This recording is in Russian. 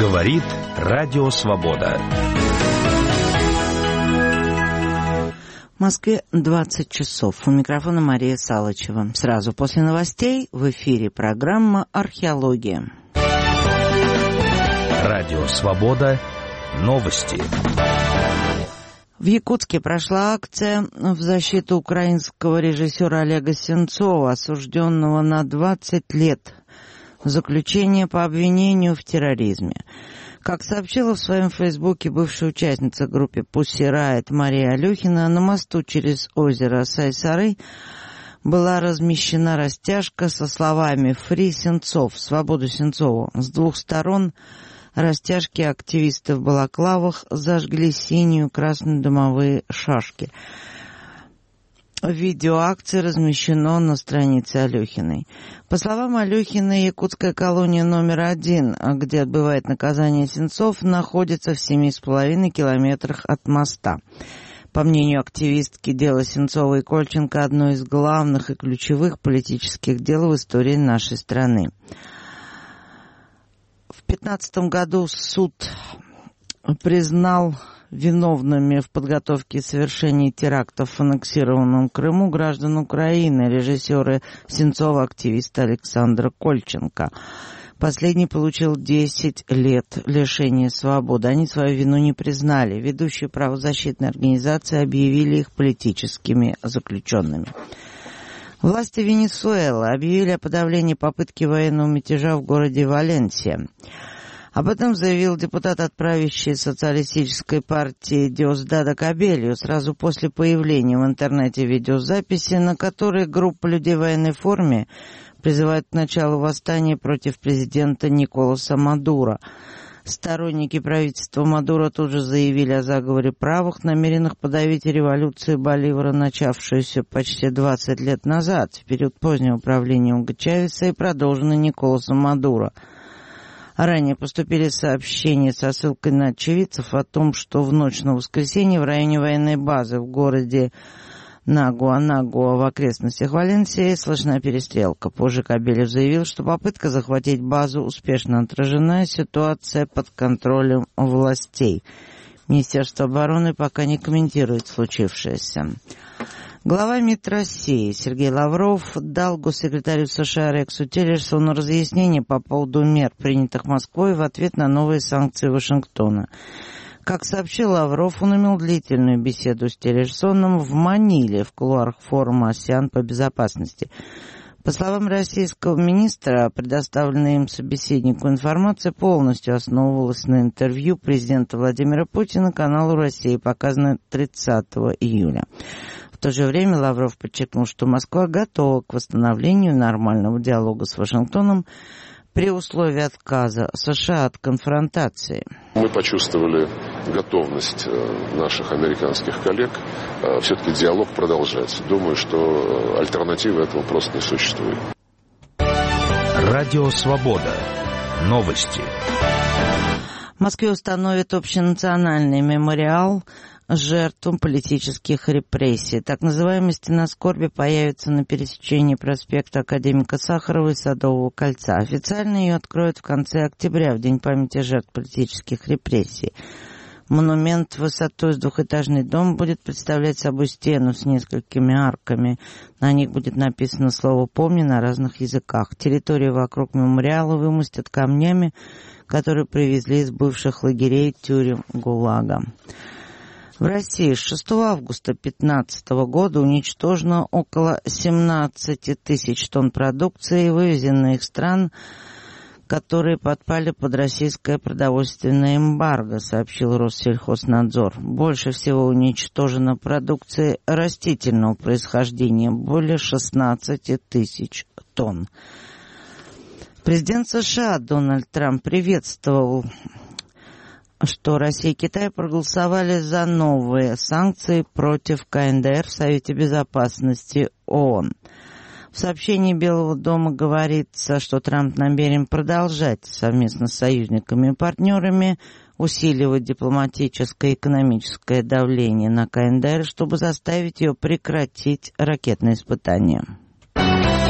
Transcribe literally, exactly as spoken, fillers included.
Говорит Радио Свобода. В Москве двадцать часов. У микрофона Мария Салычева. Сразу после новостей в эфире программа «Археология». Радио Свобода. Новости. В Якутске прошла акция в защиту украинского режиссера Олега Сенцова, осужденного на двадцать лет заключения по обвинению в терроризме. Как сообщила в своем фейсбуке бывшая участница группы Pussy Riot Мария Алехина, на мосту через озеро Сайсары была размещена растяжка со словами «Фри Сенцов», «Свободу Сенцову». С двух сторон растяжки активисты в балаклавах зажгли синюю красную дымовые шашки. Видео акции размещено на странице Алехиной. По словам Алехиной, якутская колония номер один, где отбывает наказание Сенцов, находится в семи с половиной километрах от моста. По мнению активистки, дело Сенцова и Кольченко – одно из главных и ключевых политических дел в истории нашей страны. В две тысячи пятнадцатом году суд признал виновными в подготовке и совершении терактов в аннексированном Крыму граждан Украины, режиссера Сенцова, активиста Александра Кольченко. Последний получил десять лет лишения свободы. Они свою вину не признали. Ведущие правозащитные организации объявили их политическими заключенными. Власти Венесуэлы объявили о подавлении попытки военного мятежа в городе Валенсия. Об этом заявил депутат от правящей социалистической партии Диосдадо Кабельо сразу после появления в интернете видеозаписи, на которой группа людей в военной форме призывает к началу восстания против президента Николаса Мадуро. Сторонники правительства Мадуро тут же заявили о заговоре правых, намеренных подавить революцию Боливара, начавшуюся почти двадцать лет назад, в период позднего правления Уго Чавеса и продолженной Николасом Мадуро. Ранее поступили сообщения со ссылкой на очевидцев о том, что в ночь на воскресенье в районе военной базы в городе Нагуа-Нагуа в окрестностях Валенсии слышна перестрелка. Позже Кабельо заявил, что попытка захватить базу успешно отражена, и ситуация под контролем властей. Министерство обороны пока не комментирует случившееся. Глава МИД России Сергей Лавров дал госсекретарю США Рексу Тиллерсону разъяснение по поводу мер, принятых Москвой в ответ на новые санкции Вашингтона. Как сообщил Лавров, он имел длительную беседу с Тиллерсоном в Маниле в кулуарах форума «АСЕАН по безопасности». По словам российского министра, предоставленная им собеседнику информация полностью основывалась на интервью президента Владимира Путина каналу России, показанное тридцатого июля. В то же время Лавров подчеркнул, что Москва готова к восстановлению нормального диалога с Вашингтоном при условии отказа США от конфронтации. Мы почувствовали готовность наших американских коллег все-таки диалог продолжать. Думаю, что альтернативы этому просто не существует. Радио Свобода. Новости. В Москве установят общенациональный мемориал жертвам политических репрессий. Так называемая стена скорби появится на пересечении проспекта Академика Сахарова и Садового кольца. Официально ее откроют в конце октября, в День памяти жертв политических репрессий. Монумент высотой с двухэтажный дом будет представлять собой стену с несколькими арками. На них будет написано слово «помни» на разных языках. Территорию вокруг мемориала вымостят камнями, которые привезли из бывших лагерей тюрем ГУЛАГа. В России с шестого августа две тысячи пятнадцатого года уничтожено около семнадцать тысяч тонн продукции, вывезенной из стран, которые подпали под российское продовольственное эмбарго, сообщил Россельхознадзор. Больше всего уничтожено продукции растительного происхождения, более шестнадцать тысяч тонн. Президент США Дональд Трамп приветствовал, что Россия и Китай проголосовали за новые санкции против КНДР в Совете Безопасности ООН. В сообщении Белого дома говорится, что Трамп намерен продолжать совместно с союзниками и партнерами усиливать дипломатическое и экономическое давление на КНДР, чтобы заставить ее прекратить ракетные испытания.